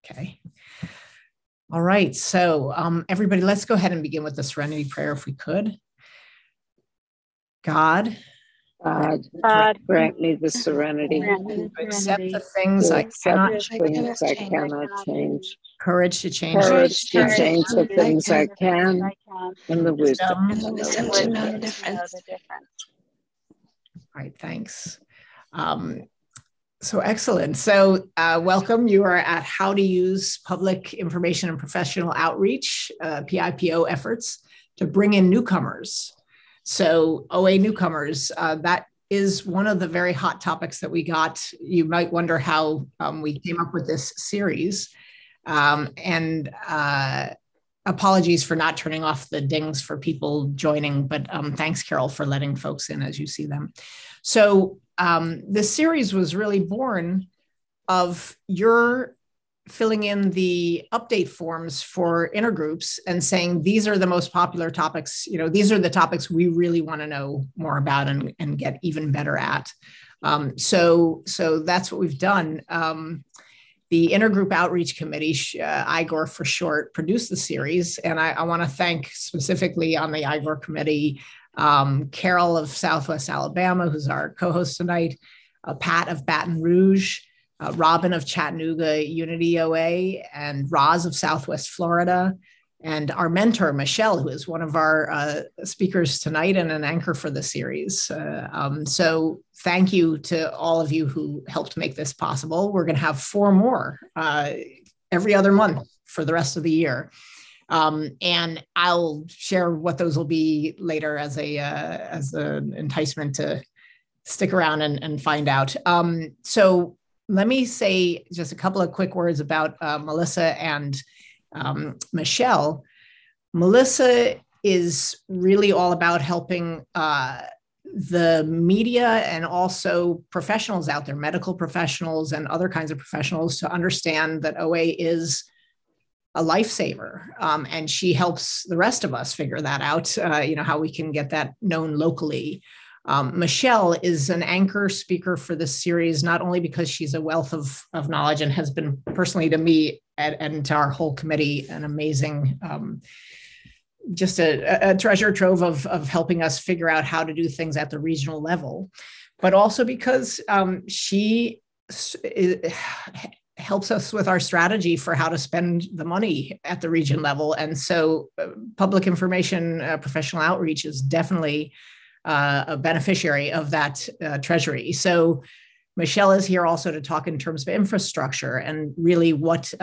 Okay. All right. So everybody, let's go ahead and begin with the serenity prayer if we could. God, grant me the serenity to accept the things I cannot change, courage to change the things I can, and the wisdom to know the difference. All right, thanks. So excellent. So welcome. You are at How to Use Public Information and Professional Outreach, PIPO efforts to bring in newcomers. So OA newcomers, that is one of the very hot topics that we got. You might wonder how we came up with this series. And apologies for not turning off the dings for people joining, but thanks, Carol, for letting folks in as you see them. So this series was really born of your filling in the update forms for intergroups and saying, these are the most popular topics, these are the topics we really want to know more about and get even better at. So that's what we've done. The Intergroup Outreach Committee, IGOR for short, produced the series. And I want to thank specifically on the IGOR committee, Carol of Southwest Alabama, who's our co-host tonight, Pat of Baton Rouge, Robin of Chattanooga Unity OA, and Roz of Southwest Florida, and our mentor, Michelle, who is one of our speakers tonight and an anchor for the series. So thank you to all of you who helped make this possible. We're going to have 4 more every other month for the rest of the year. And I'll share what those will be later as an enticement to stick around and find out. So let me say just a couple of quick words about Melissa and Michelle. Melissa is really all about helping the media and also professionals out there, medical professionals and other kinds of professionals, to understand that OA is a lifesaver. And she helps the rest of us figure that out, how we can get that known locally. Michelle is an anchor speaker for this series, not only because she's a wealth of knowledge and has been personally to me and to our whole committee an amazing, just a treasure trove of helping us figure out how to do things at the regional level, but also because she helps us with our strategy for how to spend the money at the region level. And so public information, professional outreach is definitely a beneficiary of that treasury. So Michelle is here also to talk in terms of infrastructure and really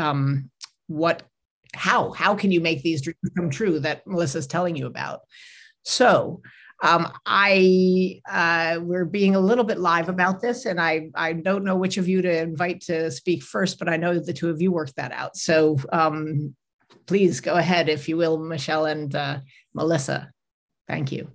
how can you make these dreams come true that Melissa's telling you about. So we're being a little bit live about this, and I don't know which of you to invite to speak first, but I know the 2 of you worked that out. So please go ahead, if you will, Michelle and Melissa. Thank you.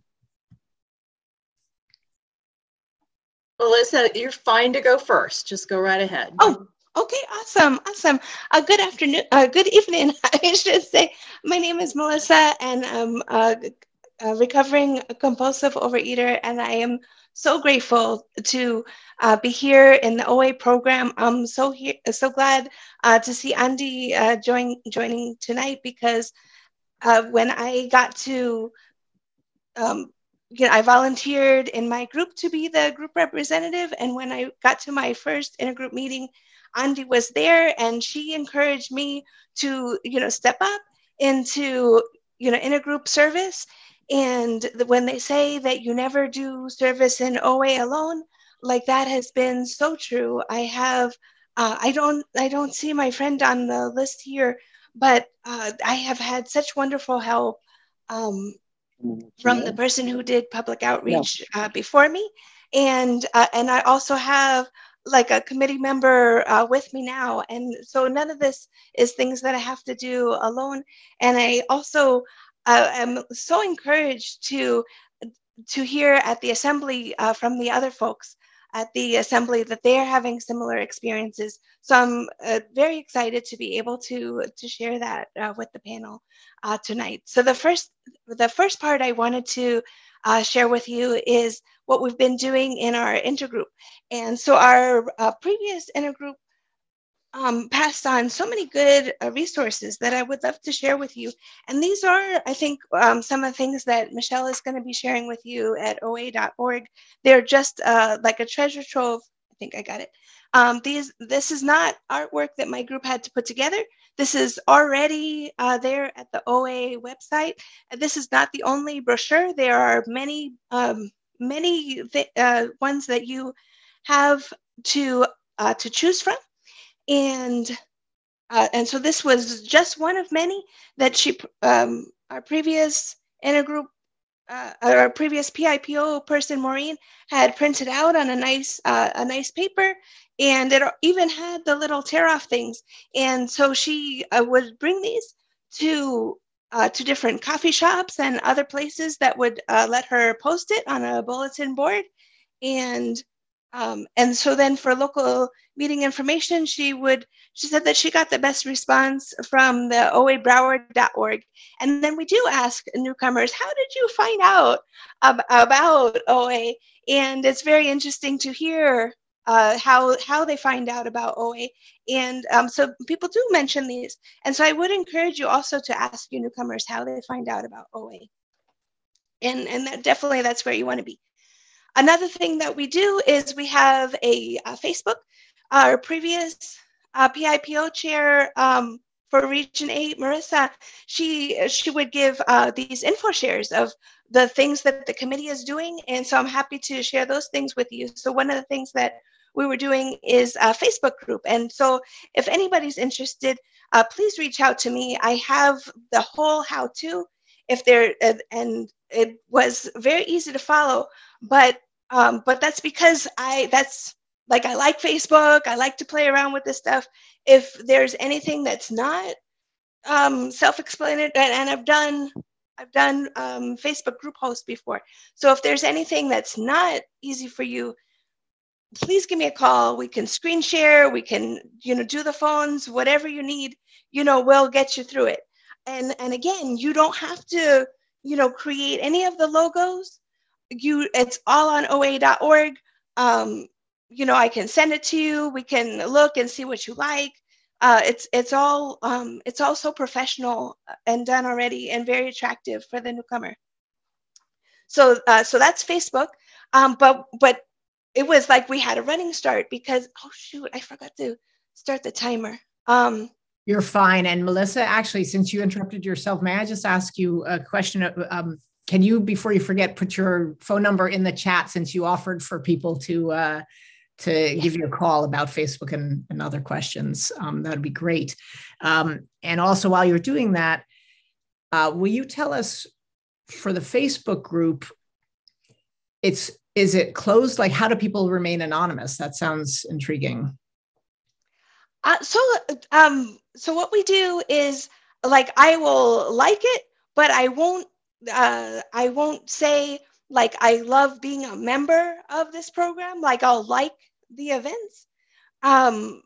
Melissa, you're fine to go first. Just go right ahead. Oh, okay, awesome. Good afternoon, good evening, I should say. My name is Melissa, and I'm a recovering compulsive overeater, and I am so grateful to be here in the OA program. I'm so glad to see Andy joining tonight, because when I got to I volunteered in my group to be the group representative. And when I got to my first intergroup meeting, Andy was there, and she encouraged me to, step up into, intergroup service. And when they say that you never do service in OA alone, like, that has been so true. I have, I don't see my friend on the list here, but I have had such wonderful help from the person who did public outreach before me. And I also have like a committee member with me now. And so none of this is things that I have to do alone. And I also am so encouraged to hear at the assembly from the other folks at the assembly that they are having similar experiences. So I'm very excited to be able to share that with the panel tonight. So the first part I wanted to share with you is what we've been doing in our intergroup. And so our previous intergroup passed on so many good resources that I would love to share with you. And these are, I think, some of the things that Michelle is going to be sharing with you at oa.org. They're just like a treasure trove. I think I got it. This is not artwork that my group had to put together. This is already there at the OA website. This is not the only brochure. There are many ones that you have to choose from. And so this was just one of many that our previous intergroup, our previous PIPO person, Maureen, had printed out on a nice paper, and it even had the little tear-off things. And so she would bring these to different coffee shops and other places that would let her post it on a bulletin board. And so then for local meeting information, she said that she got the best response from the oabroward.org. And then we do ask newcomers, how did you find out about OA? And it's very interesting to hear how they find out about OA. And so people do mention these. And so I would encourage you also to ask your newcomers how they find out about OA. And definitely that's where you want to be. Another thing that we do is we have a Facebook. Our previous PIPO chair for Region 8, Marissa, she would give these info shares of the things that the committee is doing. And so I'm happy to share those things with you. So one of the things that we were doing is a Facebook group. And so if anybody's interested, please reach out to me. I have the whole how-to. And it was very easy to follow, but that's because I like Facebook. I like to play around with this stuff. If there's anything that's not self-explanatory, and I've done Facebook group hosts before. So if there's anything that's not easy for you, please give me a call. We can screen share. We can do the phones, whatever you need. We'll get you through it. And again, you don't have to create any of the logos. It's all on oa.org. I can send it to you. We can look and see what you like. It's all so professional and done already and very attractive for the newcomer. So that's Facebook. But it was like we had a running start because, oh shoot, I forgot to start the timer. You're fine. And Melissa, actually, since you interrupted yourself, may I just ask you a question? Can you, before you forget, put your phone number in the chat, since you offered for people to give you a call about Facebook and other questions? That'd be great. And also, while you're doing that, will you tell us, for the Facebook group, is it closed? Like, how do people remain anonymous? That sounds intriguing. So what we do is, like, I will like it, but I won't say, like, I love being a member of this program. Like, I'll like the events, and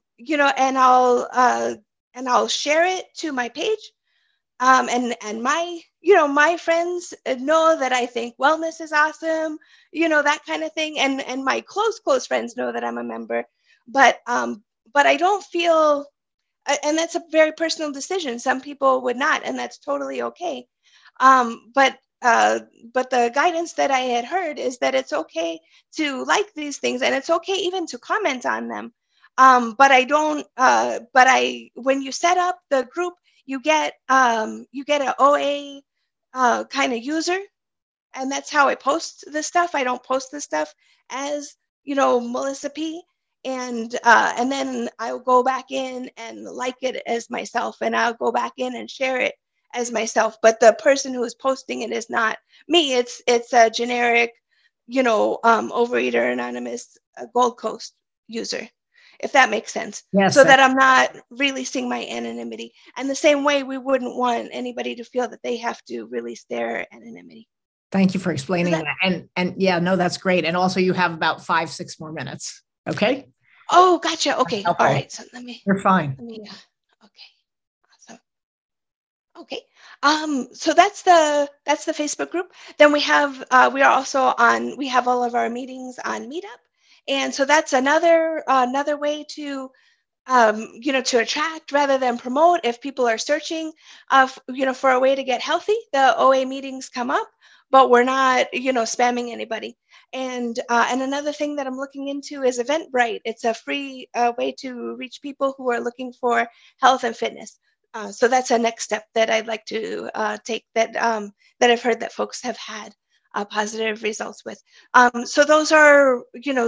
I'll share it to my page. And my friends know that I think wellness is awesome, that kind of thing. And my close friends know that I'm a member, but I don't feel, and that's a very personal decision. Some people would not, and that's totally okay. But the guidance that I had heard is that it's okay to like these things, and it's okay even to comment on them. But when you set up the group, you get an OA kind of user, and that's how I post this stuff. I don't post this stuff as Melissa P. And then I'll go back in and like it as myself, and I'll go back in and share it as myself. But the person who is posting it is not me. It's a generic, Overeater Anonymous Gold Coast user, if that makes sense. Yes. So that I'm not releasing my anonymity. And the same way, we wouldn't want anybody to feel that they have to release their anonymity. Thank you for explaining that. And yeah, no, that's great. And also, you have about 5-6 more minutes. Okay. Oh, gotcha. Okay. All right. So You're fine. Okay. Awesome. Okay. So that's the Facebook group. Then we have we have all of our meetings on Meetup. And so that's another way to to attract rather than promote. If people are searching, for a way to get healthy, the OA meetings come up, but we're not, spamming anybody. And another thing that I'm looking into is Eventbrite. It's a free way to reach people who are looking for health and fitness. So that's a next step that I'd like to take that I've heard that folks have had positive results with. So those are,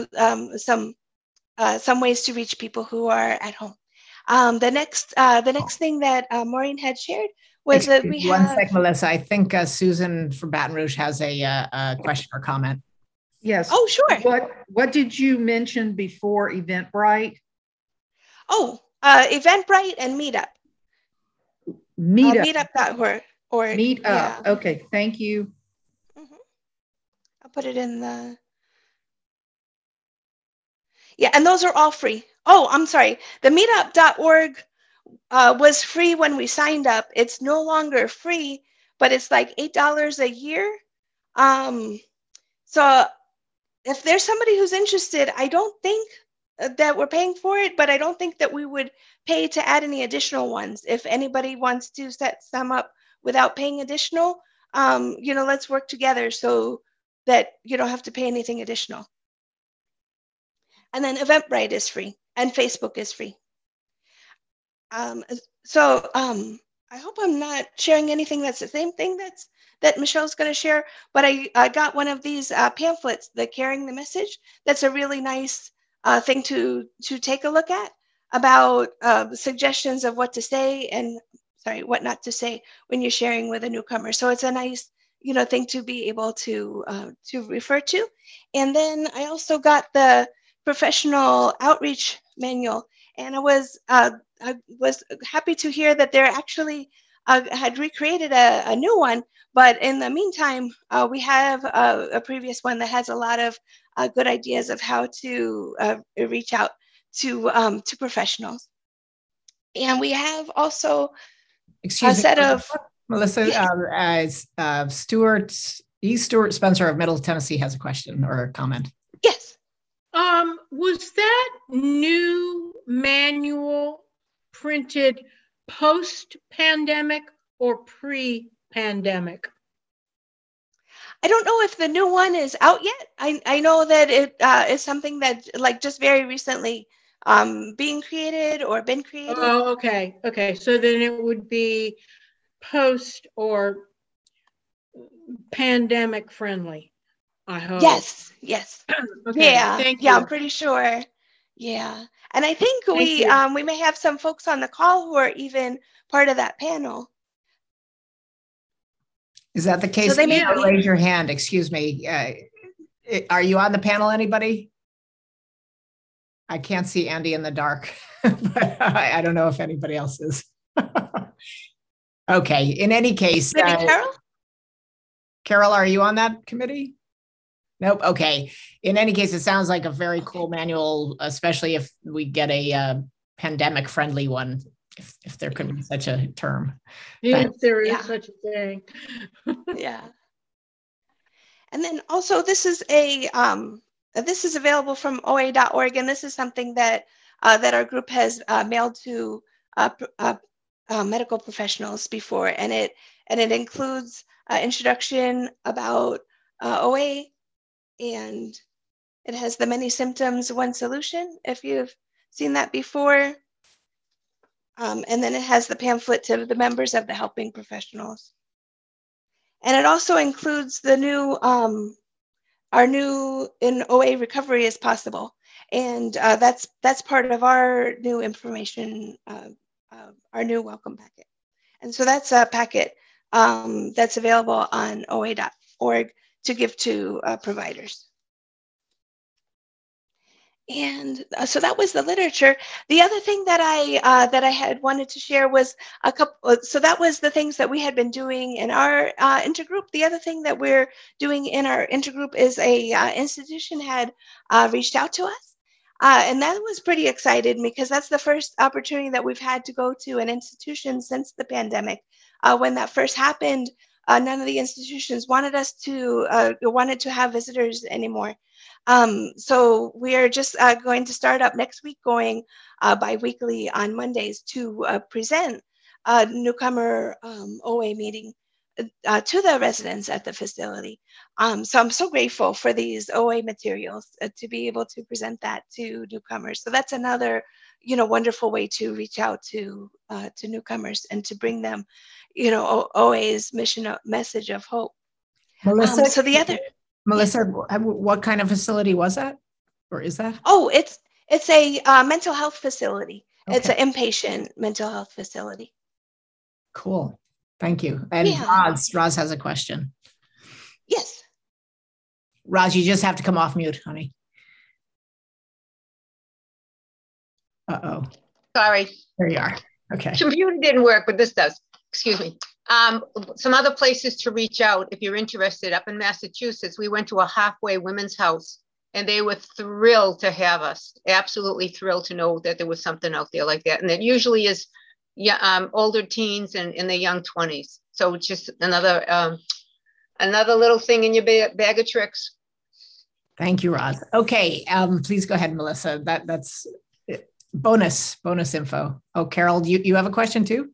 some ways to reach people who are at home. The next thing that Maureen had shared was that we have. One sec, Melissa. I think Susan from Baton Rouge has a question or comment. Yes. Oh, sure. What did you mention before Eventbrite? Oh, Eventbrite and Meetup. Meetup.org. Meetup. Yeah. Okay. Thank you. Mm-hmm. I'll put it in the. Yeah, and those are all free. Oh, I'm sorry. The meetup.org was free when we signed up. It's no longer free, but it's like $8 a year. So if there's somebody who's interested, I don't think that we're paying for it, but I don't think that we would pay to add any additional ones. If anybody wants to set some up without paying additional, let's work together so that you don't have to pay anything additional. And then Eventbrite is free and Facebook is free. So I hope I'm not sharing anything that's the same thing that Michelle's going to share, but I got one of these pamphlets, the Carrying the Message. That's a really nice thing to take a look at about suggestions of what to say and what not to say when you're sharing with a newcomer. So it's a nice thing to be able to refer to. And then I also got the professional outreach manual, and I was happy to hear that they're actually had recreated a new one. But in the meantime, we have a previous one that has a lot of good ideas of how to reach out to professionals. And we have also a set of Melissa. Stuart Spencer of Middle Tennessee has a question or a comment. Yes. Was that new manual printed post-pandemic or pre-pandemic? I don't know if the new one is out yet. I know that it is something that just very recently being created or been created. Oh, okay. Okay. So then it would be post or pandemic friendly, I hope. Yes. Okay. Yeah. Thank yeah, you. I'm pretty sure. Yeah. And I think we may have some folks on the call who are even part of that panel. Is that the case? So they may raise your hand. Excuse me. Are you on the panel, anybody? I can't see Andy in the dark, but I don't know if anybody else is. Okay. In any case. Maybe Carol? Carol, are you on that committee? Nope. Okay. In any case, it sounds like a very cool manual, especially if we get a pandemic friendly one, if there could be such a term. If there is such a thing. Yeah. And then also this is available from OA.org, and this is something that our group has mailed to medical professionals before, and it includes introduction about OA, and it has the many symptoms, one solution, if you've seen that before. And then it has the pamphlet to the members of the helping professionals. And it also includes the new, our new In OA Recovery is Possible. And that's part of our new information, our new welcome packet. And so that's a packet that's available on OA.org to give to providers. And so that was the literature. The other thing that I had wanted to share was a couple. So that was the things that we had been doing in our intergroup. The other thing that we're doing in our intergroup is a institution had reached out to us, and that was pretty exciting because that's the first opportunity that we've had to go to an institution since the pandemic. When that first happened, none of the institutions wanted to have visitors anymore. So we are just going to start up next week, going bi-weekly on Mondays to present a newcomer OA meeting to the residents at the facility. So I'm so grateful for these OA materials to be able to present that to newcomers. So that's another, wonderful way to reach out to newcomers and to bring them, OA's message of hope. Melissa, So the other, Melissa, what kind of facility was that, or is that? Oh, it's a mental health facility. Okay. It's an inpatient mental health facility. Cool. Thank you. And Yeah. Roz has a question. Yes. Roz, you just have to come off mute, honey. Uh-oh. Sorry, There you are. Okay. computer didn't work, but this does. Excuse me. Some other places to reach out if you're interested. Up in Massachusetts, we went to a halfway women's house, and they were thrilled to have us. Absolutely thrilled to know that there was something out there like that. And it usually is older teens and in their young 20s. So it's just another little thing in your bag of tricks. Thank you, Roz. Okay, please go ahead, Melissa. That's bonus info. Oh, Carol, you have a question too?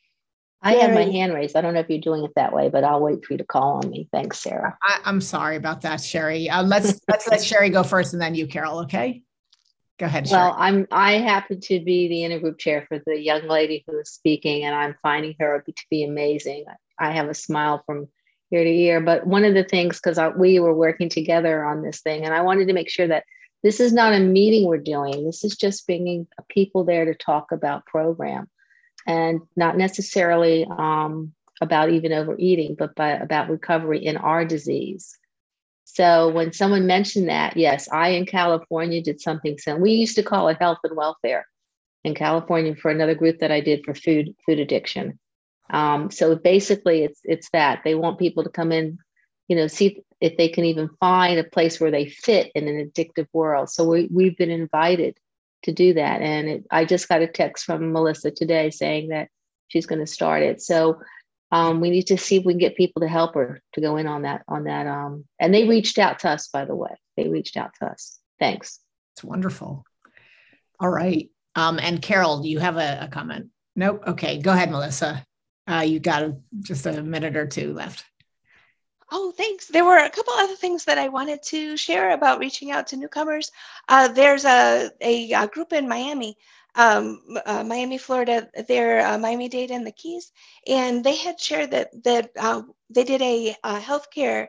I have my hand raised. I don't know if you're doing it that way, but I'll wait for you to call on me. Thanks, Sarah. I'm sorry about that, Sherry. Let's let Sherry go first and then you, Carol, okay? Go ahead, Sherry. Well, I happen to be the intergroup chair for the young lady who is speaking, and I'm finding her to be amazing. I have a smile from ear to ear. But one of the things, because we were working together on this thing, and I wanted to make sure that this is not a meeting we're doing. This is just bringing people there to talk about program, and not necessarily about even overeating, but about recovery in our disease. So when someone mentioned that, yes, I in California did something similar. We used to call it health and welfare in California for another group that I did for food addiction. So basically it's that they want people to come in, see if they can even find a place where they fit in an addictive world. So we've been invited to do that. And I just got a text from Melissa today saying that she's going to start it. So we need to see if we can get people to help her to go in on that. And they reached out to us, by the way. They reached out to us. Thanks. It's wonderful. All right. And Carol, do you have a comment? Nope. Okay. Go ahead, Melissa. You got just a minute or two left. Oh, thanks. There were a couple other things that I wanted to share about reaching out to newcomers. There's a group in Miami, Miami, Florida. They're Miami-Dade and the Keys, and they had shared that they did a healthcare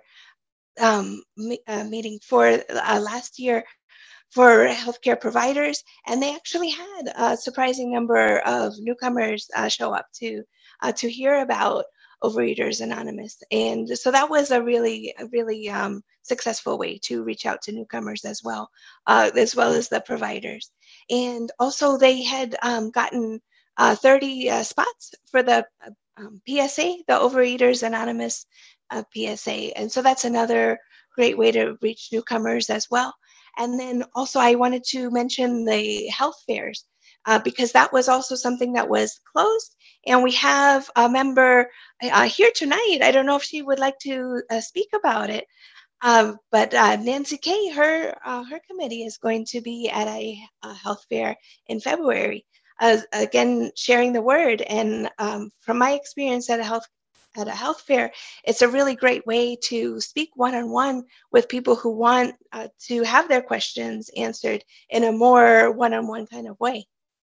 meeting for last year for healthcare providers, and they actually had a surprising number of newcomers show up to hear about Overeaters Anonymous. And so that was a really successful way to reach out to newcomers as well as the providers. And also they had gotten 30 spots for the PSA, the Overeaters Anonymous PSA. And so that's another great way to reach newcomers as well. And then also I wanted to mention the health fairs because that was also something that was closed. And we have a member here tonight. I don't know if she would like to speak about it, but Nancy Kay, her committee is going to be at a health fair in February. Again, sharing the word. And from my experience at a health fair, it's a really great way to speak one-on-one with people who want to have their questions answered in a more one-on-one kind of way.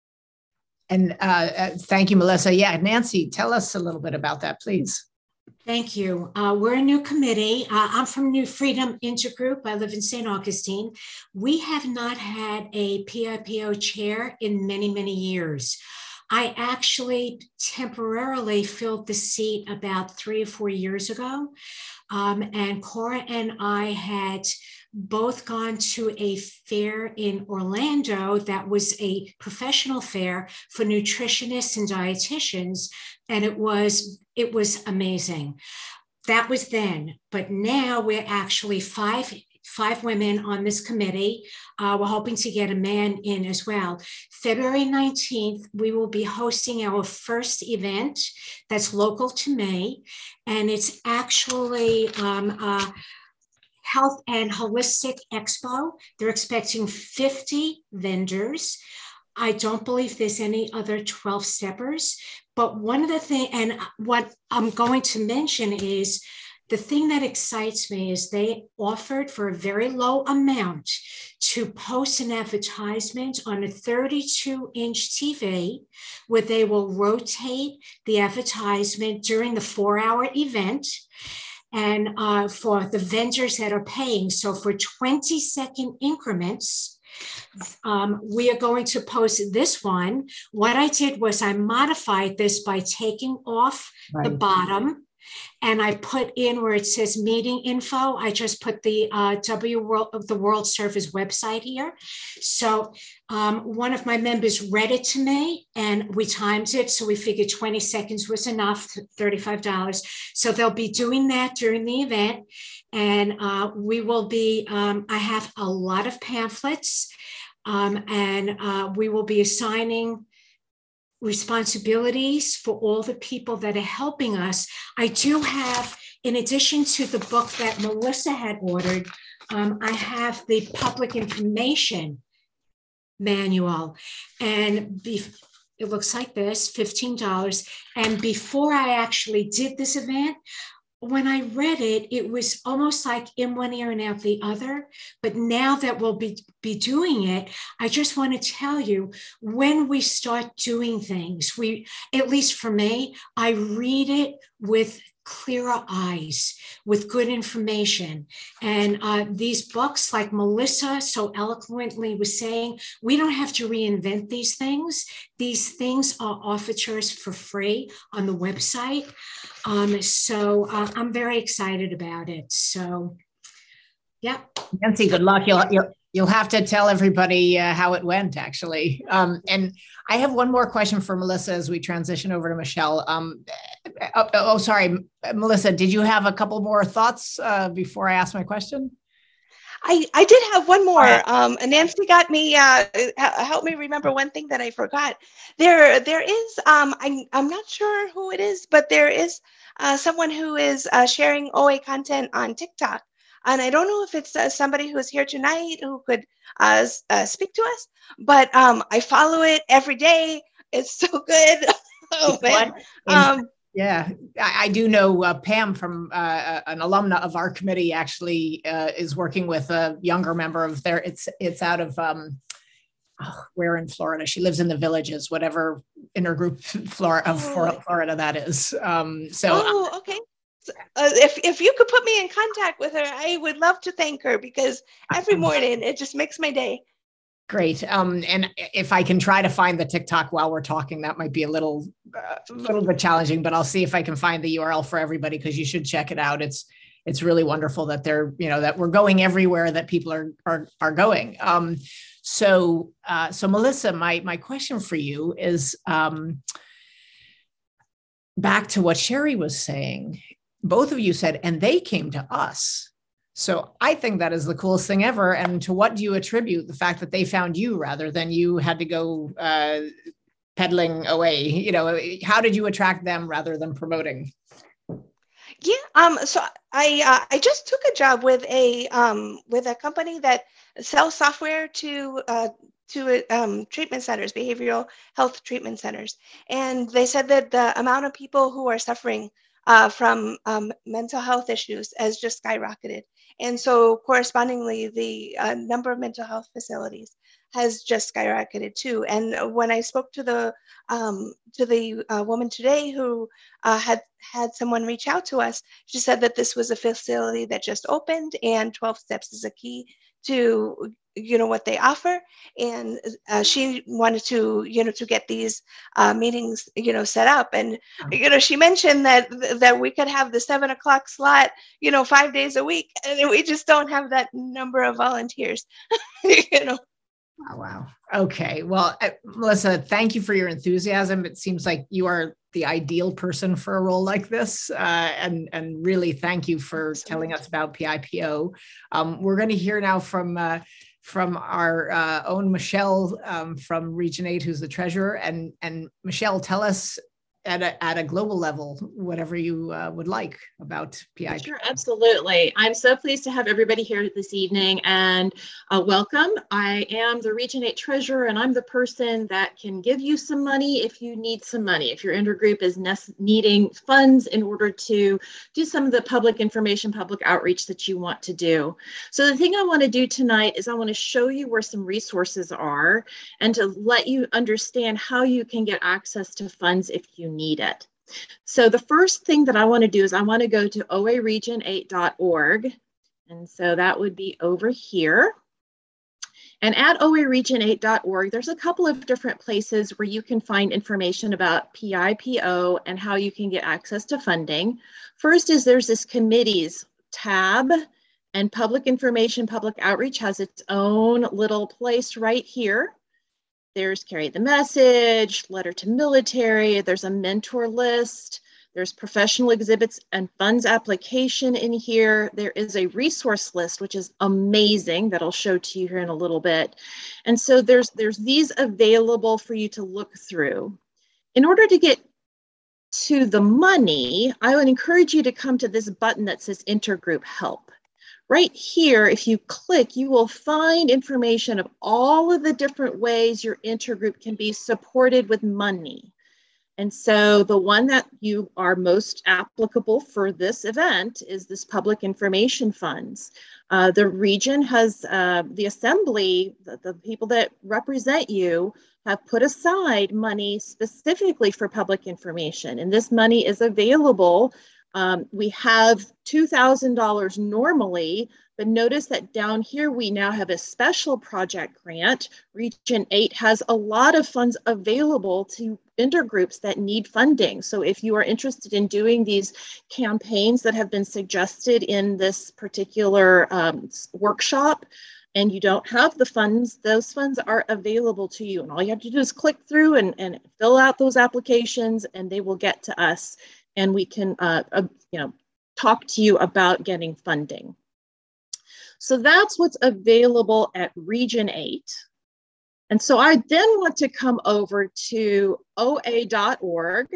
And thank you, Melissa. Yeah, Nancy, tell us a little bit about that, please. Thank you. We're a new committee. I'm from New Freedom Intergroup. I live in St. Augustine. We have not had a PIPO chair in many, many years. I actually temporarily filled the seat about 3 or 4 years ago. And Cora and I had both gone to a fair in Orlando that was a professional fair for nutritionists and dietitians, and it was amazing. That was then, but now we're actually 5 5 women on this committee. We're hoping to get a man in as well. February 19th, we will be hosting our first event that's local to me, and it's actually Health and Holistic Expo. They're expecting 50 vendors. I don't believe there's any other 12 steppers, but one of the things, and what I'm going to mention is the thing that excites me is they offered for a very low amount to post an advertisement on a 32-inch TV where they will rotate the advertisement during the 4-hour event. And for the vendors that are paying, so for 20-second increments, we are going to post this one. What I did was I modified this by taking off the bottom, and I put in where it says meeting info. I just put the World Service website here. So one of my members read it to me, and we timed it. So we figured 20 seconds was enough, $35. So they'll be doing that during the event. And we will be, I have a lot of pamphlets, and we will be assigning responsibilities for all the people that are helping us. I do have, in addition to the book that Melissa had ordered, I have the public information manual, and it looks like this, $15. And before I actually did this event, when I read it, it was almost like in one ear and out the other. But now that we'll be doing it, I just want to tell you, when we start doing things, at least for me, I read it with clearer eyes, with good information. And these books, like Melissa so eloquently was saying, we don't have to reinvent these things. These things are offered to us for free on the website. So I'm very excited about it. So, yeah. Nancy, good luck. You'll have to tell everybody how it went, actually. And I have one more question for Melissa as we transition over to Michelle. Sorry, Melissa, did you have a couple more thoughts before I ask my question? I did have one more. And Nancy got me, helped me remember one thing that I forgot. There is, I'm not sure who it is, but there is someone who is sharing OA content on TikTok. And I don't know if it's somebody who is here tonight who could speak to us, but I follow it every day. It's so good. Oh, man. Yeah, I do know Pam from an alumna of our committee actually is working with a younger member of their, it's out of, where in Florida? She lives in the Villages, whatever intergroup Florida that is. Okay. If you could put me in contact with her, I would love to thank her, because every morning it just makes my day. Great. And if I can try to find the TikTok while we're talking, that might be a little bit challenging, but I'll see if I can find the URL for everybody, because you should check it out. It's really wonderful that that we're going everywhere that people are going. So Melissa, my question for you is back to what Sherry was saying. Both of you said, and they came to us. So I think that is the coolest thing ever. And to what do you attribute the fact that they found you rather than you had to go peddling away? How did you attract them rather than promoting? Yeah. So I just took a job with a company that sells software to treatment centers, behavioral health treatment centers. And they said that the amount of people who are suffering from mental health issues has just skyrocketed. And so correspondingly, the number of mental health facilities has just skyrocketed too. And when I spoke to the woman today who had someone reach out to us, she said that this was a facility that just opened, and 12 steps is a key to what they offer. And she wanted to get these meetings set up. And she mentioned that we could have the 7 o'clock slot 5 days a week, and we just don't have that number of volunteers. Oh, wow. Okay. Well, Melissa, thank you for your enthusiasm. It seems like you are the ideal person for a role like this. And really thank you for telling us about PIPO. We're going to hear now from our own Michelle from Region 8, who's the treasurer. And Michelle, tell us at a global level, whatever you would like about PIPO. Sure, absolutely. I'm so pleased to have everybody here this evening, and welcome. I am the Region 8 treasurer, and I'm the person that can give you some money if you need some money, if your intergroup is needing funds in order to do some of the public information, public outreach that you want to do. So the thing I want to do tonight is I want to show you where some resources are and to let you understand how you can get access to funds if you need it. So the first thing that I want to do is I want to go to oaregion8.org. And so that would be over here. And at oaregion8.org, there's a couple of different places where you can find information about PIPO and how you can get access to funding. First is there's this committees tab, and public information, public outreach has its own little place right here. There's Carry the Message, Letter to Military, there's a mentor list, there's professional exhibits and funds application in here. There is a resource list, which is amazing, that I'll show to you here in a little bit. And so there's these available for you to look through. In order to get to the money, I would encourage you to come to this button that says Intergroup Help. Right here, if you click, you will find information of all of the different ways your intergroup can be supported with money. And so the one that you are most applicable for this event is this public information funds. The region has, the assembly, the people that represent you have put aside money specifically for public information. And this money is available. We have $2,000 normally, but notice that down here we now have a special project grant. Region 8 has a lot of funds available to intergroups that need funding. So if you are interested in doing these campaigns that have been suggested in this particular workshop, and you don't have the funds, those funds are available to you. And all you have to do is click through and fill out those applications, and they will get to us. And we can talk to you about getting funding. So that's what's available at Region 8. And so I then want to come over to OA.org.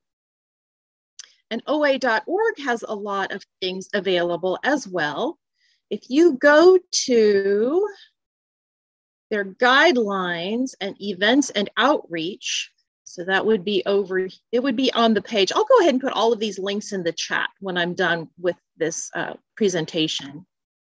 And OA.org has a lot of things available as well. If you go to their guidelines and events and outreach, so that would be over, it would be on the page. I'll go ahead and put all of these links in the chat when I'm done with this presentation.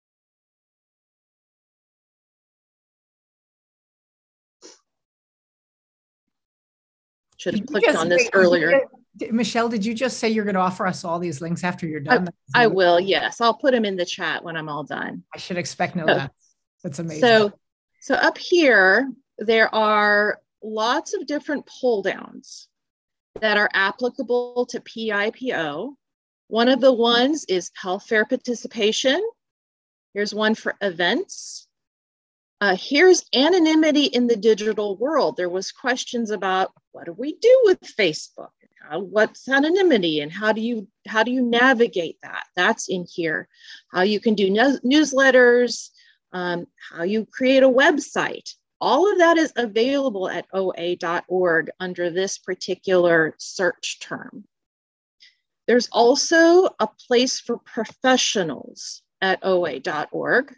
Should have clicked on this earlier. Michelle, did you just say you're going to offer us all these links after you're done? I will, yes. I'll put them in the chat when I'm all done. I should expect that. That's amazing. So up here, there are lots of different pull downs that are applicable to PIPO. One of the ones is health fair participation. Here's one for events. Here's anonymity in the digital world. There was questions about what do we do with Facebook? What's anonymity and how do you navigate that? That's in here. How you can do newsletters, how you create a website. All of that is available at OA.org under this particular search term. There's also a place for professionals at OA.org.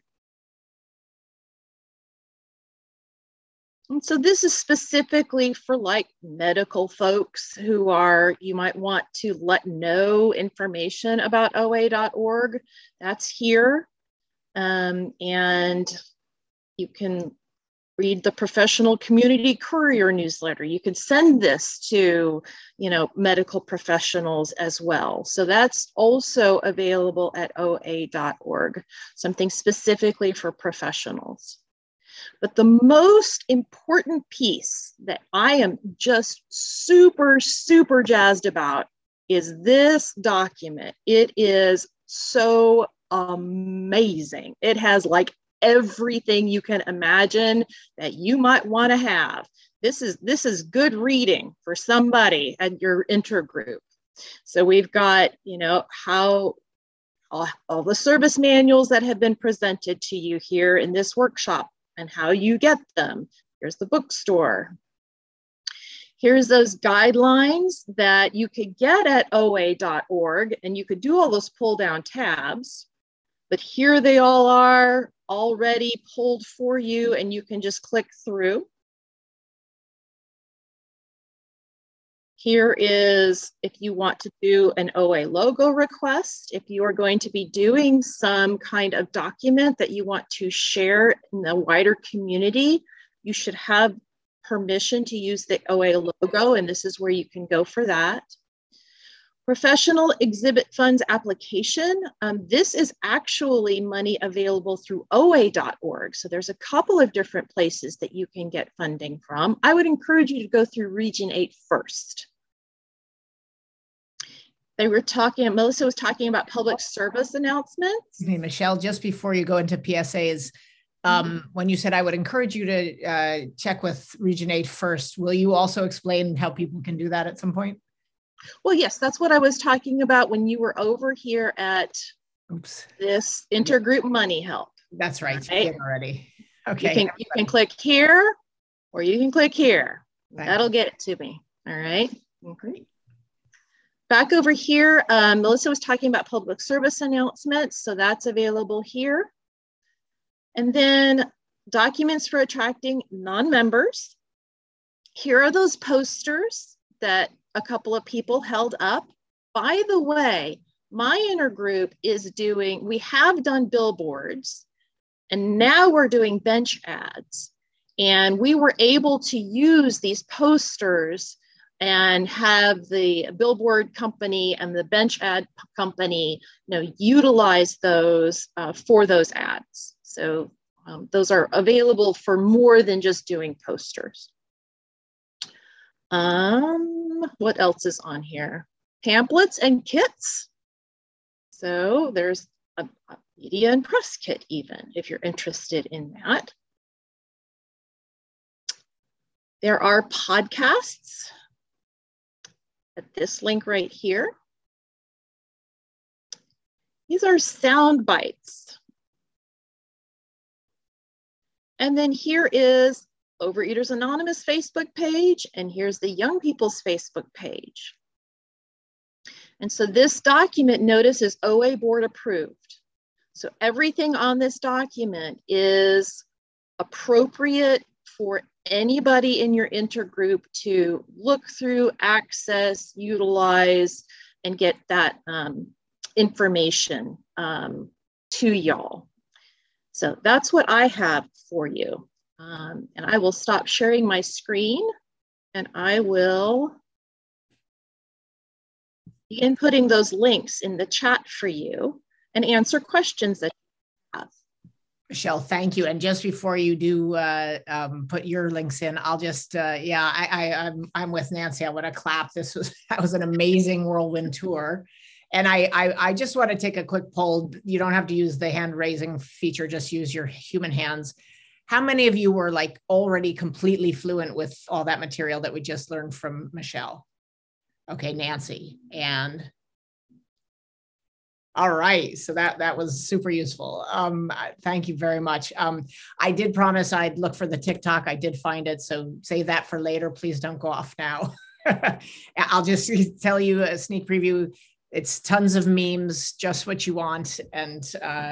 And so this is specifically for like medical folks who are, you might want to let know information about OA.org. That's here. And you can read the Professional Community Courier newsletter. You can send this to, medical professionals as well. So that's also available at OA.org, something specifically for professionals. But the most important piece that I am just super, super jazzed about is this document. It is so amazing. It has like everything you can imagine that you might want to have. This is good reading for somebody at your intergroup. So we've got, how all the service manuals that have been presented to you here in this workshop and how you get them. Here's the bookstore. Here's those guidelines that you could get at OA.org, and you could do all those pull down tabs, but here they all are already pulled for you, and you can just click through. Here is if you want to do an OA logo request, if you are going to be doing some kind of document that you want to share in the wider community, you should have permission to use the OA logo, and this is where you can go for that. Professional Exhibit Funds application. This is actually money available through OA.org. So there's a couple of different places that you can get funding from. I would encourage you to go through Region 8 first. Melissa was talking about public service announcements. Hey, Michelle, just before you go into PSAs, when you said I would encourage you to check with Region 8 first, will you also explain how people can do that at some point? Well, yes, that's what I was talking about when you were over here at this intergroup money help. That's right. Right? You did already. Okay. You can click here or you can click here. Thank That'll get it to me. All right. Okay. Back over here, Melissa was talking about public service announcements. So that's available here. And then documents for attracting non-members. Here are those posters that a couple of people held up. By the way, my intergroup we have done billboards, and now we're doing bench ads. And we were able to use these posters and have the billboard company and the bench ad company, utilize those for those ads. So those are available for more than just doing posters. What else is on here? Pamphlets and kits. So there's a media and press kit even, if you're interested in that. There are podcasts at this link right here. These are sound bites. And then here is Overeaters Anonymous Facebook page, and here's the Young People's Facebook page. And so this document, notice, is OA board approved. So everything on this document is appropriate for anybody in your intergroup to look through, access, utilize, and get that information to y'all. So that's what I have for you. And I will stop sharing my screen, and I will be inputting those links in the chat for you and answer questions that you have. Michelle, thank you. And just before you do put your links in, I'll just, I'm with Nancy. I want to clap. That was an amazing whirlwind tour. And I just want to take a quick poll. You don't have to use the hand raising feature, just use your human hands. How many of you were like already completely fluent with all that material that we just learned from Michelle? Okay, Nancy. And all right, so that was super useful. Thank you very much. I did promise I'd look for the TikTok. I did find it, so save that for later. Please don't go off now. I'll just tell you a sneak preview. It's tons of memes, just what you want, and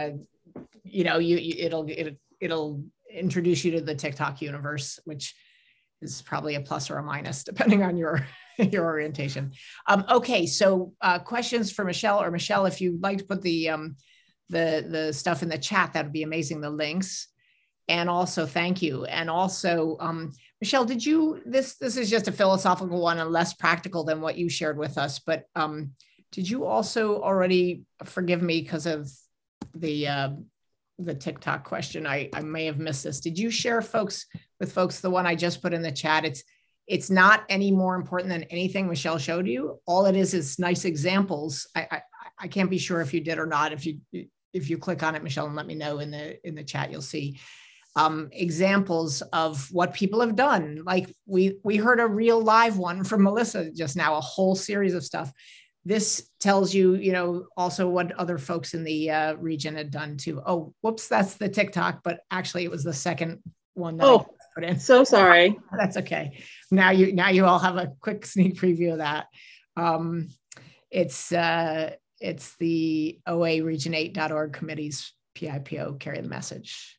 it'll introduce you to the TikTok universe, which is probably a plus or a minus depending on your orientation. Okay, so questions for Michelle, or Michelle, if you'd like to put the stuff in the chat, that would be amazing, the links. And also, thank you. And also, Michelle, did you, this is just a philosophical one and less practical than what you shared with us, but did you also already, forgive me because of the TikTok question, I may have missed this. Did you share with folks the one I just put in the chat? It's not any more important than anything Michelle showed you. All it is nice examples. I can't be sure if you did or not. If you if you click on it, Michelle, and let me know in the chat, you'll see examples of what people have done. Like we heard a real live one from Melissa just now, a whole series of stuff. This tells you, you know, also what other folks in the region had done too. Oh, whoops, that's the TikTok, but actually it was the second one that I put in. So sorry. That's okay. Now you all have a quick sneak preview of that. It's the oaregion8.org committee's PIPO Carry the Message.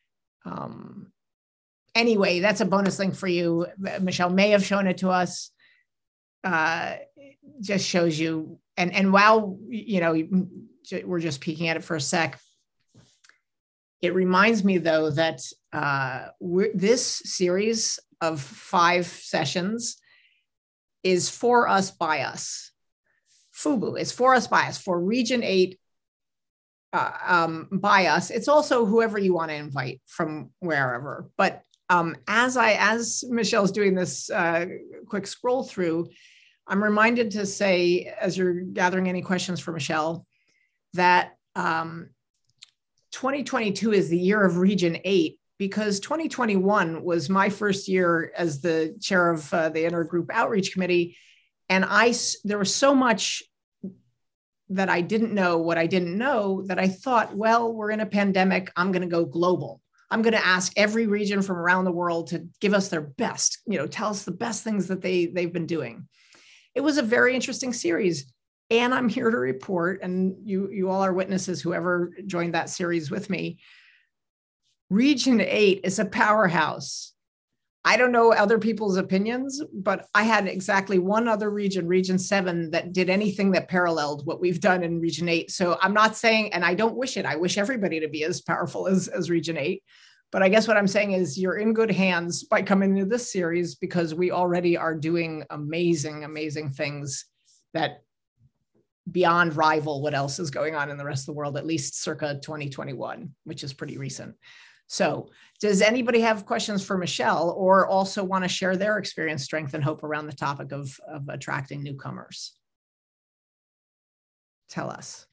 Anyway, that's a bonus link for you. Michelle may have shown it to us. Just shows you, and while, you know, we're just peeking at it for a sec, it reminds me though that this series of 5 sessions is for us by us. FUBU is for us by us, for Region 8 by us. It's also whoever you want to invite from wherever. But as Michelle's doing this quick scroll through, I'm reminded to say, as you're gathering any questions for Michelle, that 2022 is the year of Region 8, because 2021 was my first year as the chair of the Intergroup Outreach Committee. And there was so much that I didn't know what I didn't know that I thought, well, we're in a pandemic, I'm going to go global. I'm going to ask every region from around the world to give us their best, you know, tell us the best things that they've been doing. It was a very interesting series. And I'm here to report, and you all are witnesses, whoever joined that series with me, Region 8 is a powerhouse. I don't know other people's opinions, but I had exactly one other region, Region 7, that did anything that paralleled what we've done in Region 8. So I'm not saying, and I don't wish it, I wish everybody to be as powerful as Region 8. But I guess what I'm saying is you're in good hands by coming into this series, because we already are doing amazing, amazing things that beyond rival what else is going on in the rest of the world, at least circa 2021, which is pretty recent. So does anybody have questions for Michelle, or also want to share their experience, strength, and hope around the topic of attracting newcomers? Tell us.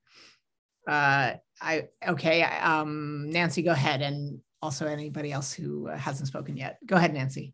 Nancy, go ahead. And also anybody else who hasn't spoken yet. Go ahead, Nancy.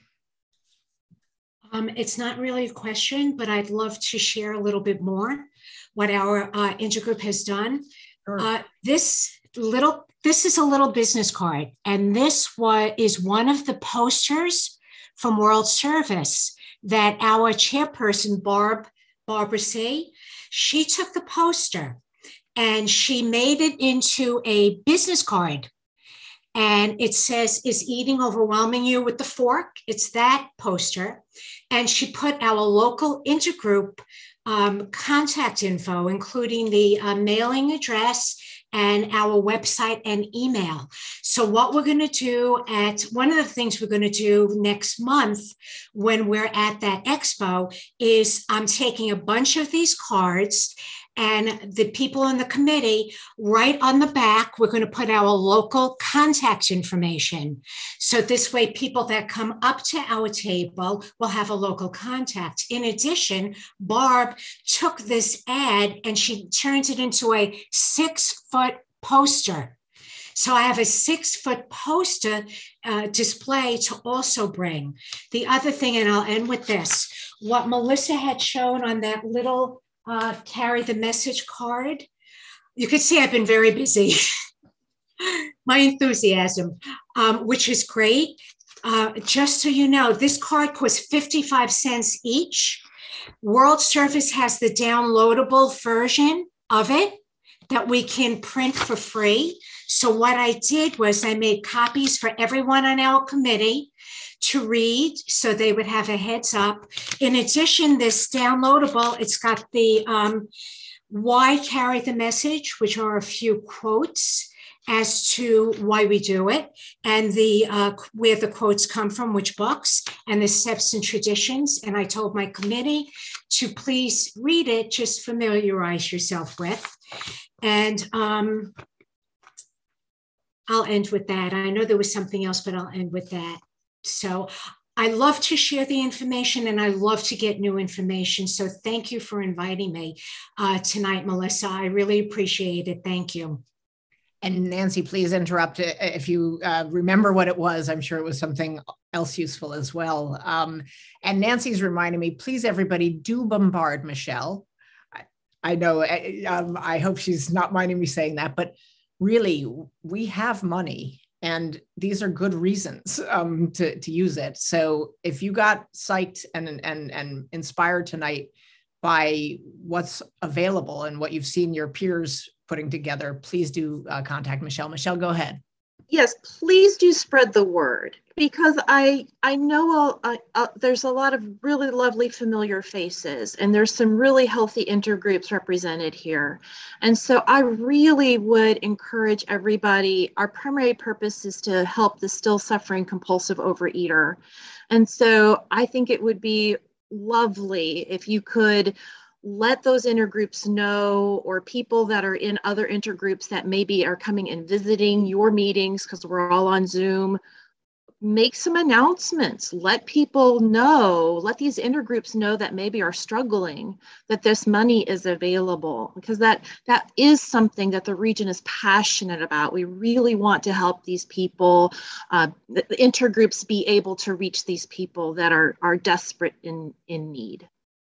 It's not really a question, but I'd love to share a little bit more what our intergroup has done. Sure. This is a little business card, and this is one of the posters from World Service that our chairperson, Barbara C., she took the poster and she made it into a business card. And it says, "Is eating overwhelming you with the fork?" It's that poster. And she put our local intergroup contact info, including the mailing address and our website and email. So what we're going to do one of the things we're going to do next month when we're at that expo is I'm taking a bunch of these cards, and the people in the committee, right on the back, we're going to put our local contact information. So this way, people that come up to our table will have a local contact. In addition, Barb took this ad and she turned it into a 6-foot poster. So I have a 6-foot poster display to also bring. The other thing, and I'll end with this, what Melissa had shown on that little carry the message card. You could see I've been very busy. My enthusiasm, which is great. Just so you know, this card costs 55 cents each. World Service has the downloadable version of it that we can print for free. So what I did was I made copies for everyone on our committee to read, so they would have a heads up. In addition, this downloadable, it's got the why carry the message, which are a few quotes as to why we do it, and the where the quotes come from, which books, and the steps and traditions. And I told my committee to please read it, just familiarize yourself with. And I'll end with that. I know there was something else, but I'll end with that. So I love to share the information and I love to get new information. So thank you for inviting me tonight, Melissa. I really appreciate it. Thank you. And Nancy, please interrupt if you remember what it was. I'm sure it was something else useful as well. And Nancy's reminding me, please, everybody, do bombard Michelle. I know, I hope she's not minding me saying that, but really, we have money and these are good reasons to use it. So if you got psyched and inspired tonight by what's available and what you've seen your peers putting together, please do contact Michelle. Michelle, go ahead. Yes, please do spread the word, because I know there's a lot of really lovely familiar faces, and there's some really healthy intergroups represented here. And so I really would encourage everybody. Our primary purpose is to help the still suffering compulsive overeater. And so I think it would be lovely if you could let those intergroups know, or people that are in other intergroups that maybe are coming and visiting your meetings, because we're all on Zoom, make some announcements. Let people know, let these intergroups know that maybe are struggling, that this money is available, because that is something that the region is passionate about. We really want to help these people, the intergroups be able to reach these people that are desperate in need.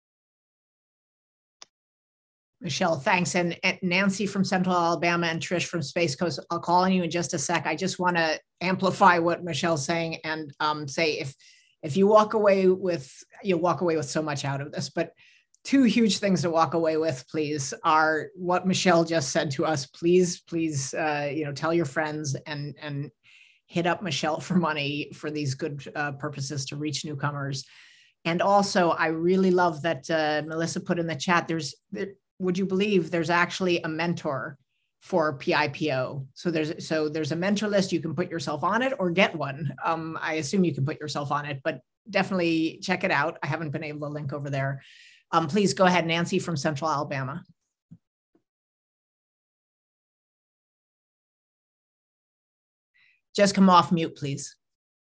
Michelle, thanks. And Nancy from Central Alabama and Trish from Space Coast, I'll call on you in just a sec. I just want to amplify what Michelle's saying and say if you walk away with, you'll walk away with so much out of this, but two huge things to walk away with, please, are what Michelle just said to us. Please, tell your friends and hit up Michelle for money for these good purposes to reach newcomers. And also, I really love that Melissa put in the chat, would you believe there's actually a mentor for PIPO? So there's a mentor list. You can put yourself on it or get one. I assume you can put yourself on it, but definitely check it out. I haven't been able to link over there. Please go ahead, Nancy from Central Alabama. Just come off mute, please.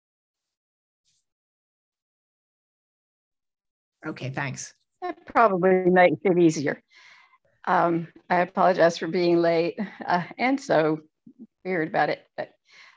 Okay, thanks. That probably makes it easier. I apologize for being late and so weird about it. But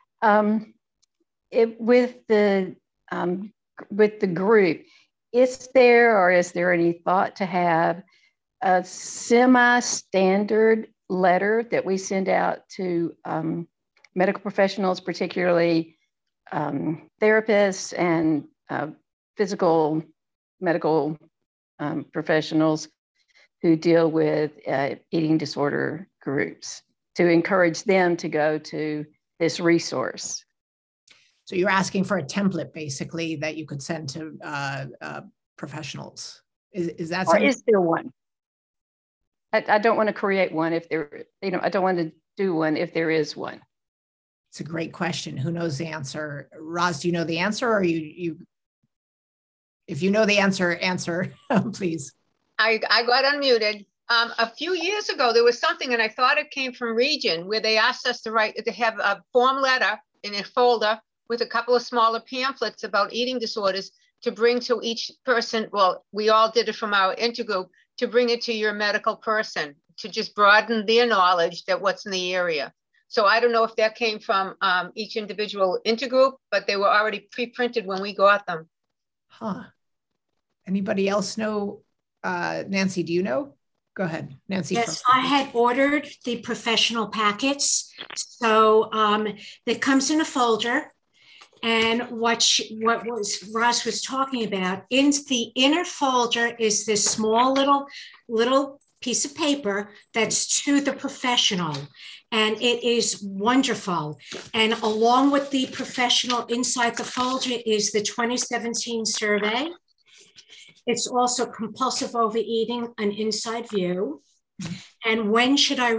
with the group, is there any thought to have a semi-standard letter that we send out to medical professionals, particularly therapists and physical medical professionals who deal with eating disorder groups, to encourage them to go to this resource? So you're asking for a template, basically, that you could send to professionals. Is that something? Or is there one? I don't want to create one if there, I don't want to do one if there is one. It's a great question. Who knows the answer? Roz, do you know the answer, or you if you know the answer, please. I got unmuted. A few years ago, there was something, and I thought it came from Region, where they asked us to have a form letter in a folder with a couple of smaller pamphlets about eating disorders to bring to each person. Well, we all did it from our intergroup, to bring it to your medical person, to just broaden their knowledge that what's in the area. So I don't know if that came from each individual intergroup, but they were already pre-printed when we got them. Huh. Anybody else know? Nancy, do you know? Go ahead, Nancy. Yes, I had ordered the professional packets. So it comes in a folder. And what Roz was talking about, in the inner folder is this small little piece of paper that's to the professional. And it is wonderful. And along with the professional inside the folder is the 2017 survey. It's also Compulsive Overeating, an Inside View. And when should I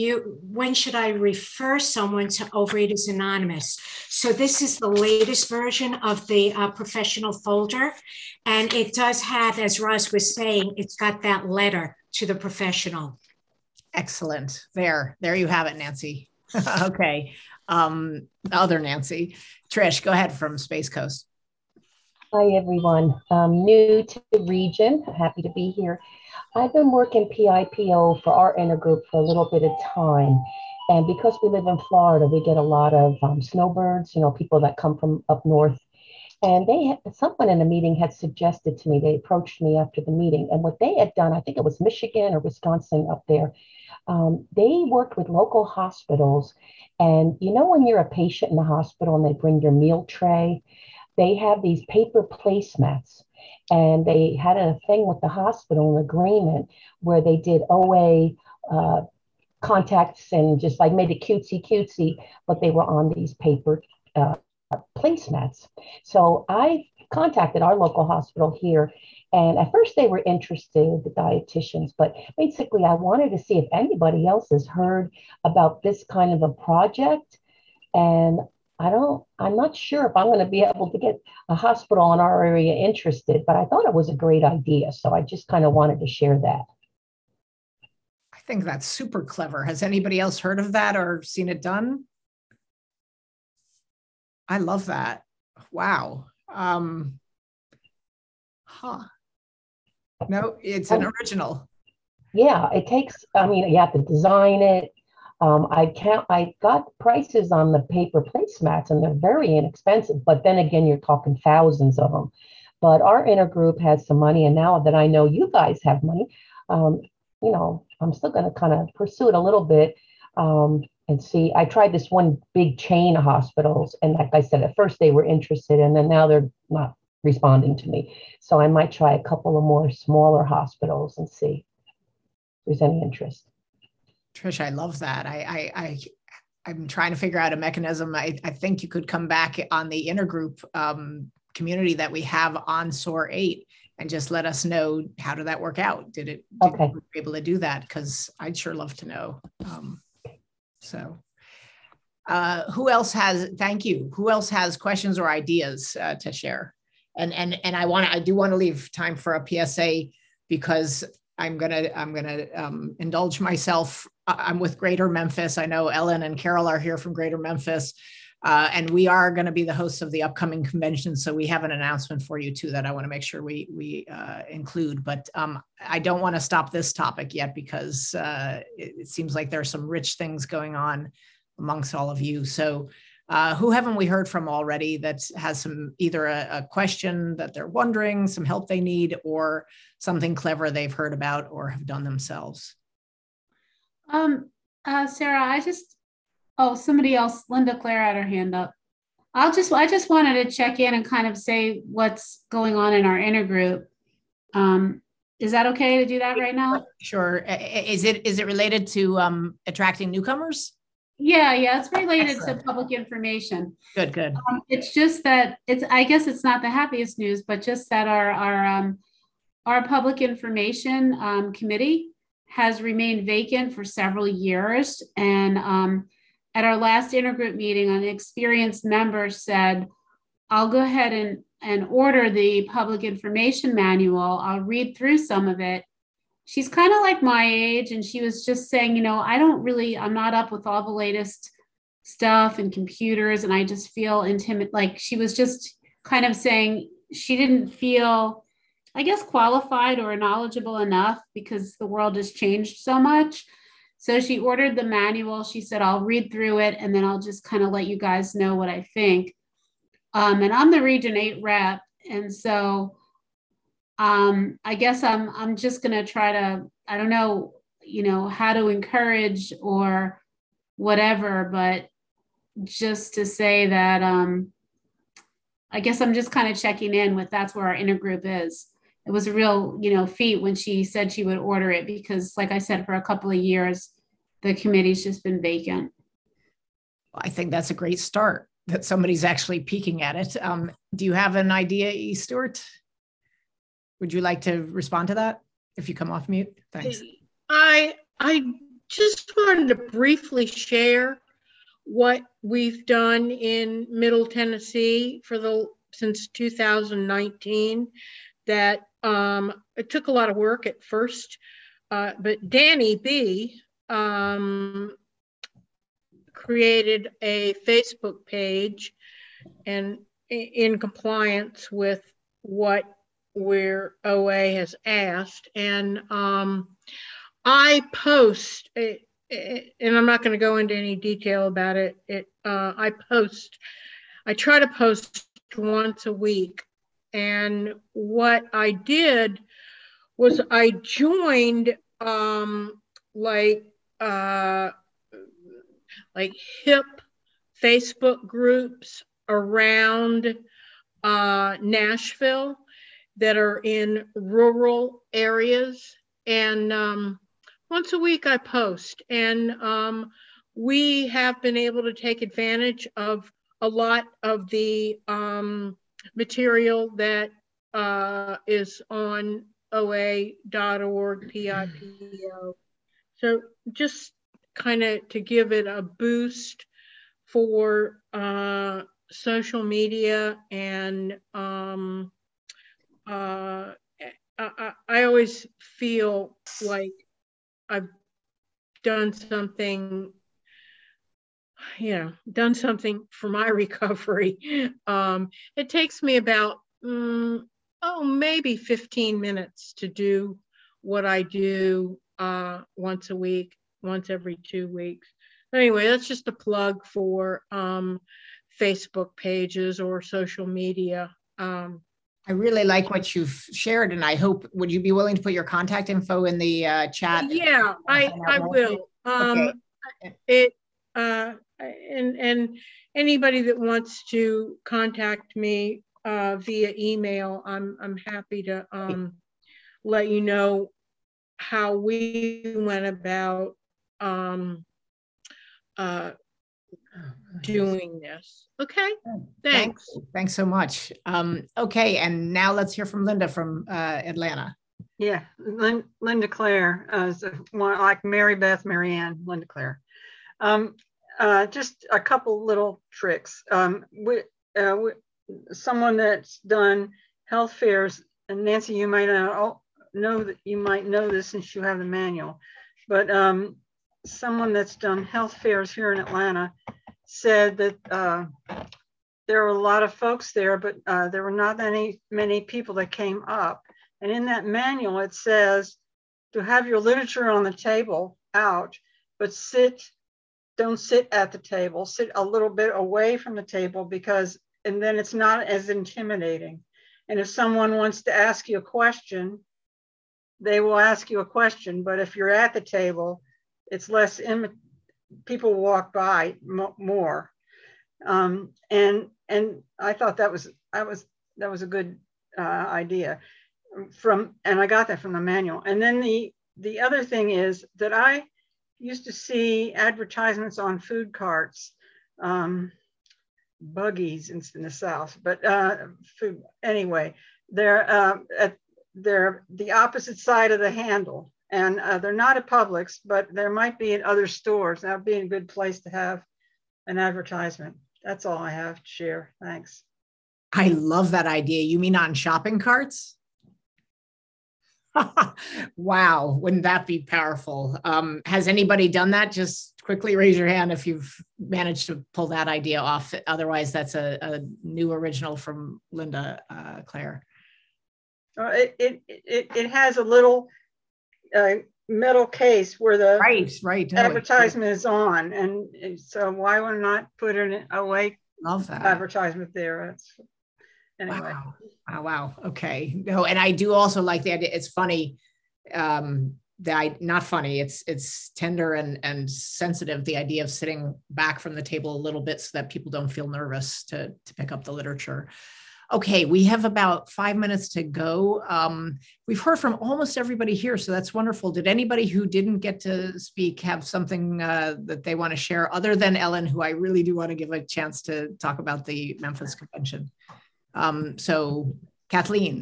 refer someone to Overeaters Anonymous? So this is the latest version of the professional folder. And it does have, as Roz was saying, it's got that letter to the professional. Excellent. There you have it, Nancy. Okay. Other Nancy. Trish, go ahead from Space Coast. Hi, everyone. I'm new to the region. Happy to be here. I've been working PIPO for our intergroup for a little bit of time. And because we live in Florida, we get a lot of snowbirds, people that come from up north. And someone in a meeting had suggested to me, they approached me after the meeting, and what they had done, I think it was Michigan or Wisconsin up there, they worked with local hospitals. And when you're a patient in the hospital and they bring your meal tray, they have these paper placemats, and they had a thing with the hospital, an agreement where they did OA contacts and just like made it cutesy, but they were on these paper placemats. So I contacted our local hospital here, and at first they were interested, the dietitians, but basically I wanted to see if anybody else has heard about this kind of a project. And I'm not sure if I'm going to be able to get a hospital in our area interested, but I thought it was a great idea. So I just kind of wanted to share that. I think that's super clever. Has anybody else heard of that or seen it done? I love that. Wow. No, it's an original. Yeah, it takes, you have to design it. I got prices on the paper placemats and they're very inexpensive, but then again, you're talking thousands of them. But our intergroup has some money, and now that I know you guys have money, I'm still going to kind of pursue it a little bit and see. I tried this one big chain of hospitals, and like I said, at first they were interested, and then now they're not responding to me. So I might try a couple of more smaller hospitals and see if there's any interest. Trish, I love that. I'm trying to figure out a mechanism. I think you could come back on the intergroup community that we have on SOAR 8 and just let us know, how did that work out? Did you were able to do that? Because I'd sure love to know. Who else has, thank you. Who else has questions or ideas to share? And I do want to leave time for a PSA, because I'm gonna indulge myself. I'm with Greater Memphis. I know Ellen and Carol are here from Greater Memphis, and we are going to be the hosts of the upcoming convention. So we have an announcement for you too that I want to make sure we include. But I don't want to stop this topic yet, because it seems like there's some rich things going on amongst all of you. So who haven't we heard from already that has some, either a question that they're wondering, some help they need, or something clever they've heard about or have done themselves? Sarah, somebody else, Linda Claire had her hand up. I just wanted to check in and kind of say what's going on in our intergroup. Is that okay to do that right now? Sure. Is it related to attracting newcomers? Yeah, it's related to public information. Good. It's just that I guess it's not the happiest news, but just that our public information committee has remained vacant for several years. And at our last intergroup meeting, an experienced member said, I'll go ahead and order the public information manual. I'll read through some of it. She's kind of like my age, and she was just saying, I'm not up with all the latest stuff and computers, and I just feel intimidated. Like, she was just kind of saying she didn't feel, I guess, qualified or knowledgeable enough because the world has changed so much. So she ordered the manual. She said, I'll read through it, and then I'll just kind of let you guys know what I think. And I'm the Region 8 rep, and so I guess I'm just going to try to, I don't know, how to encourage or whatever, but just to say that I guess I'm just kind of checking in with, that's where our intergroup is. It was a real, feat when she said she would order it, because like I said, for a couple of years, the committee's just been vacant. I think that's a great start, that somebody's actually peeking at it. Do you have an idea, E. Stewart? Would you like to respond to that if you come off mute? Thanks. I just wanted to briefly share what we've done in Middle Tennessee since 2019. That it took a lot of work at first, but Danny B created a Facebook page, and in compliance with where OA has asked. And I post, and I'm not going to go into any detail about it. I try to post once a week. And what I did was I joined like hip Facebook groups around Nashville that are in rural areas. And once a week I post, and we have been able to take advantage of a lot of the material that is on OA.org, PIPO. So just kind of to give it a boost for social media. And I always feel like I've done something, done something for my recovery. It takes me about, maybe 15 minutes to do what I do once a week, once every 2 weeks. Anyway, that's just a plug for Facebook pages or social media. I really like what you've shared, and I hope, would you be willing to put your contact info in the chat? Yeah, I will. Okay. And anybody that wants to contact me via email, I'm happy to let you know how we went about doing this. Okay, thanks. Thanks so much. Okay, and now let's hear from Linda from Atlanta. Yeah, Linda Claire, like Mary Beth, Marianne, Linda Claire. Just a couple little tricks. Someone that's done health fairs, and Nancy, you might know that you might know this since you have the manual, but someone that's done health fairs here in Atlanta said that there were a lot of folks there, but there were not many people that came up. And in that manual, it says to have your literature on the table out, but don't sit at the table, sit a little bit away from the table, and then it's not as intimidating. And if someone wants to ask you a question, they will ask you a question. But if you're at the table, it's less, people walk by more. And I thought that was a good idea and I got that from the manual. And then the other thing is that I used to see advertisements on food carts, buggies in the South, but food anyway. They're the opposite side of the handle, and they're not at Publix, but there might be in other stores. That would be a good place to have an advertisement. That's all I have to share. Thanks. I love that idea. You mean on shopping carts? Wow, wouldn't that be powerful? Has anybody done that? Just quickly raise your hand if you've managed to pull that idea off. Otherwise, that's a new original from Linda Claire. It has a little metal case where the advertisement is on, and so why would not put an OA advertisement there? Anyway. Wow. Okay. No, and I do also like the idea. It's funny. Not funny. It's tender and sensitive. The idea of sitting back from the table a little bit so that people don't feel nervous to pick up the literature. Okay, we have about 5 minutes to go. We've heard from almost everybody here, so that's wonderful. Did anybody who didn't get to speak have something that they want to share other than Ellen, who I really do want to give a chance to talk about the Memphis Convention? So Kathleen,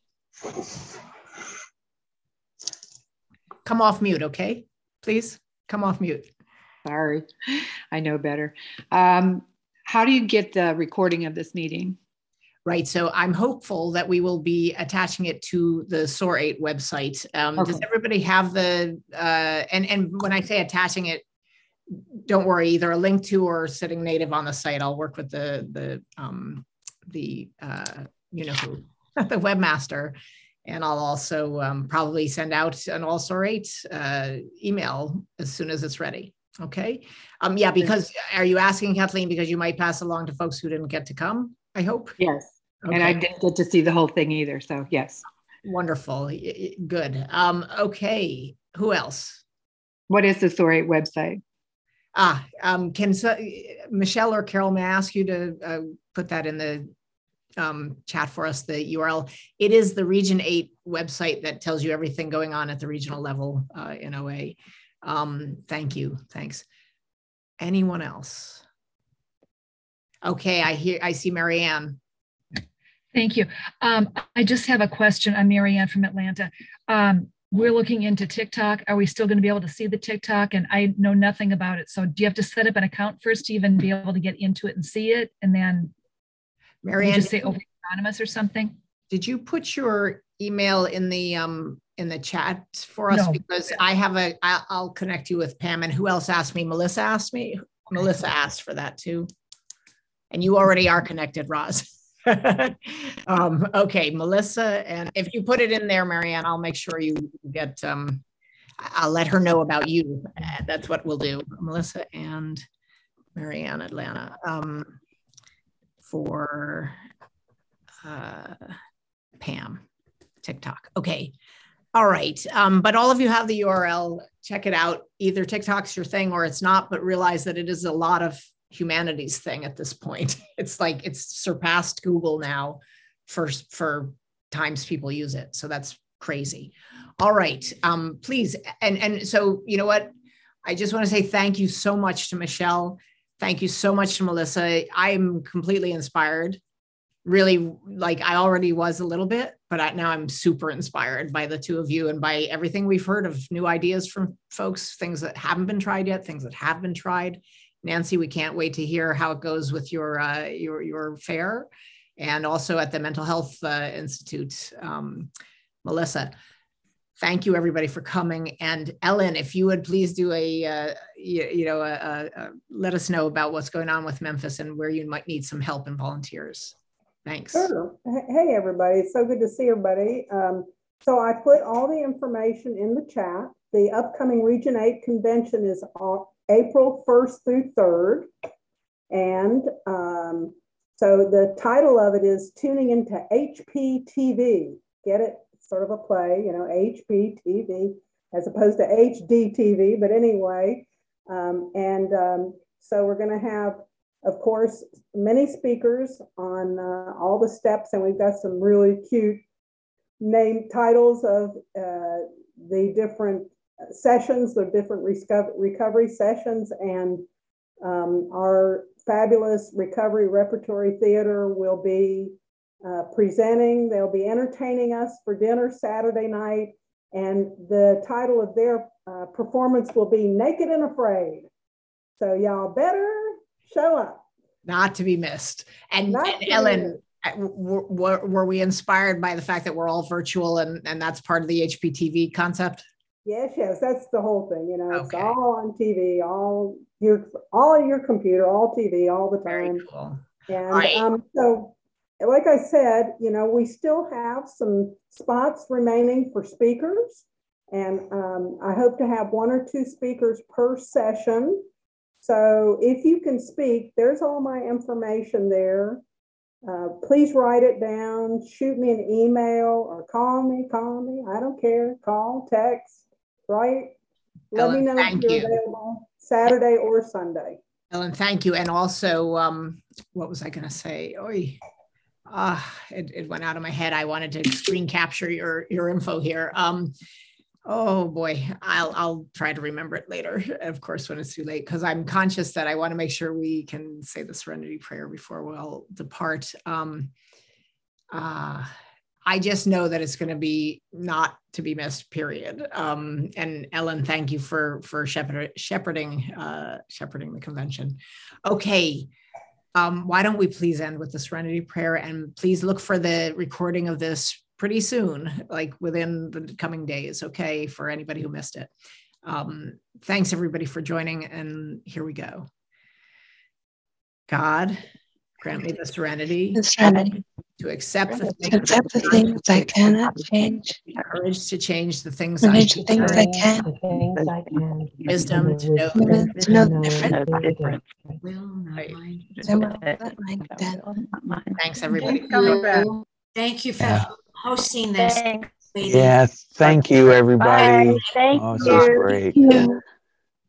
come off mute, okay? Please come off mute. Sorry, I know better. How do you get the recording of this meeting? Right, so I'm hopeful that we will be attaching it to the SOAR 8 website. Okay. Does everybody have the, and when I say attaching it, don't worry, either a link to or sitting native on the site. I'll work with the you know who. the webmaster. And I'll also probably send out an AllStar 8 email as soon as it's ready. Okay. Yeah, because are you asking, Kathleen, because you might pass along to folks who didn't get to come, I hope? Yes. Okay. And I didn't get to see the whole thing either. So yes. Wonderful. Good. Okay. Who else? What is the SOAR 8 website? Can Michelle or Carol, may I ask you to put that in the chat for us, the URL? It is the Region 8 website that tells you everything going on at the regional level in OA. Thank you. Thanks. Anyone else? Okay, I see Marianne. Thank you. I just have a question. I'm Marianne from Atlanta. We're looking into TikTok. Are we still going to be able to see the TikTok? And I know nothing about it. So do you have to set up an account first to even be able to get into it and see it? And then Marianne, just say over anonymous or something? Did you put your email in the chat for us? No. Because I'll connect you with Pam. And who else asked me? Melissa asked me. Okay. Melissa asked for that too. And you already are connected, Roz. Okay, Melissa, and if you put it in there, Marianne, I'll make sure you get, I'll let her know about you. That's what we'll do. Melissa and Marianne, Atlanta, for Pam, TikTok. Okay. All right. But all of you have the URL. Check it out. Either TikTok's your thing or it's not, but realize that it is a lot of humanities thing at this point. It's like it's surpassed Google now for times people use it. So that's crazy. All right. Please. And so, you know what? I just want to say thank you so much to Michelle. Thank you so much to Melissa. I'm completely inspired. Really, like I already was a little bit, but now I'm super inspired by the two of you and by everything we've heard of new ideas from folks, things that haven't been tried yet, things that have been tried. Nancy, we can't wait to hear how it goes with your fair, and also at the Mental Health Institute. Melissa, thank you everybody for coming. And Ellen, if you would please do let us know about what's going on with Memphis and where you might need some help and volunteers. Thanks. Sure. Hey everybody, it's so good to see everybody. So I put all the information in the chat. The upcoming Region 8 convention is April 1st through 3rd. And so the title of it is Tuning into HPTV. Get it? Sort of a play, you know, HPTV as opposed to HDTV. But anyway, so we're going to have, of course, many speakers on all the steps. And we've got some really cute name titles of the different sessions, the different recovery sessions, and our fabulous Recovery Repertory Theater will be presenting. They'll be entertaining us for dinner Saturday night, and the title of their performance will be Naked and Afraid. So y'all better show up. Not to be missed. And Ellen, were we inspired by the fact that we're all virtual and that's part of the HPTV concept? Yes, that's the whole thing. You know, okay. It's all on TV, all your computer, all TV, all the time. Very cool. And right. So, like I said, you know, we still have some spots remaining for speakers, and I hope to have 1 or 2 speakers per session. So, if you can speak, there's all my information there. Please write it down. Shoot me an email or call me. I don't care. Call, text. Right? Let me know if you're available Saturday or Sunday. Ellen, thank you. And also, what was I going to say? It went out of my head. I wanted to screen capture your info here. Oh boy, I'll try to remember it later, of course, when it's too late, because I'm conscious that I want to make sure we can say the Serenity Prayer before we'll depart. I just know that it's going to be not to be missed, period. And Ellen, thank you for shepherding the convention. Okay, why don't we please end with the Serenity Prayer, and please look for the recording of this pretty soon, like within the coming days, okay, for anybody who missed it. Thanks everybody for joining, and here we go. God, grant me the serenity To accept the things I cannot change. Courage to change the things Courage I to things I can. Wisdom to know the difference. Will not Right. mind. Thanks, everybody. Coming back. Thank you for hosting this. Yes, thank you, everybody. Bye. Thank Oh, this you. is great.